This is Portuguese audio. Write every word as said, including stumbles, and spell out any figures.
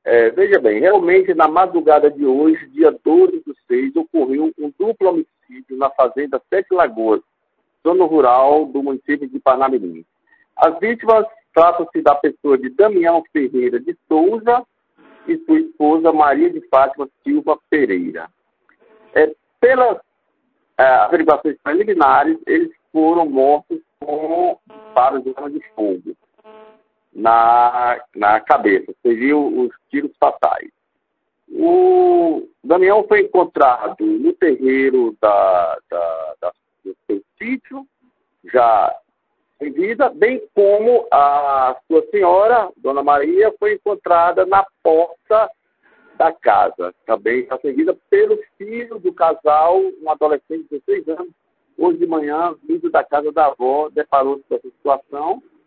É, veja bem, realmente na madrugada de hoje, dia doze do seis, ocorreu um duplo homicídio na fazenda Sete Lagoas, zona rural do município de Parnamirim. As vítimas tratam-se da pessoa de Damião Ferreira de Souza e sua esposa Maria de Fátima Silva Pereira. É, pelas é, averiguações preliminares, eles foram mortos com disparos de arma de fogo na, na cabeça, seriam os tiros fatais. O Damião foi encontrado no terreiro da, da, da, do seu sítio, já em vida, bem como a sua senhora, Dona Maria, foi encontrada na porta da casa, também já sem vida, pelo filho do casal, um adolescente de dezesseis anos, hoje de manhã, vindo da casa da avó, deparou-se com essa situação